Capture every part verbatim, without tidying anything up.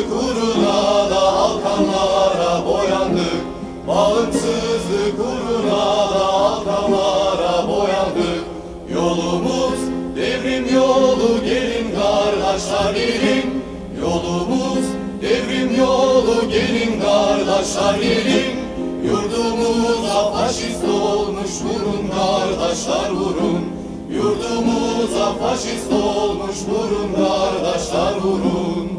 uğruna da Alkanlara boyandık. Bağımsızlık uğruna da Alkanlara boyandık. Yolumuz devrim yolu, gelin kardeşler gelin. Yolumuz devrim yolu, gelin kardeşler gelin. Yurdumuza faşist olmuş vurun kardeşler vurun. Yurdumuza faşist olmuş vurun kardeşler vurun.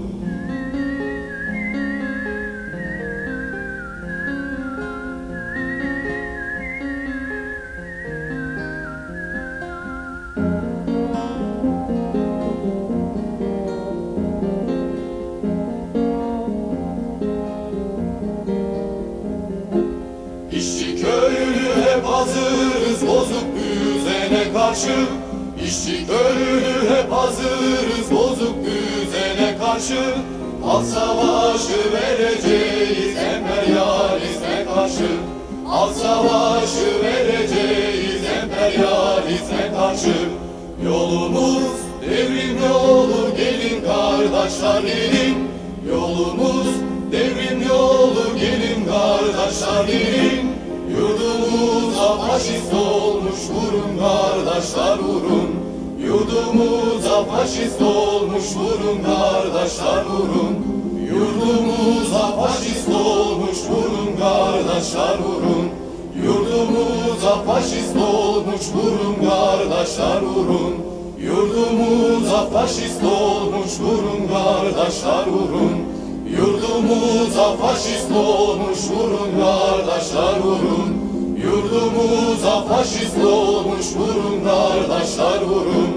İşçi köylü hep hazırız bozuk düzene karşı. İşçi köylü hep hazırız bozuk düzene karşı. Halk savaşı vereceğiz emperyalizme karşı. Halk savaşı vereceğiz emperyalizme karşı. Yolumuz devrim yolu, gelin kardeşler gelin. Yolumuz devrim yolu, gelin kardeşler gelin. Yurdumuza faşist olmuş vurun kardeşler vurun. Yurdumuza faşist olmuş vurun kardeşler vurun. Yurdumuza faşist olmuş vurun kardeşler vurun. Yurdumuza faşist olmuş vurun kardeşler vurun. Yurdumuza faşist olmuş vurun kardeşler vurun. Yurdumuza faşist olmuş vurun kardeşler vurun. Yurdumuza faşist olmuş vurun kardeşler vurun.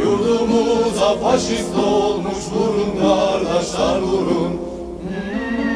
Yurdumuza faşist olmuş vurun kardeşler vurun.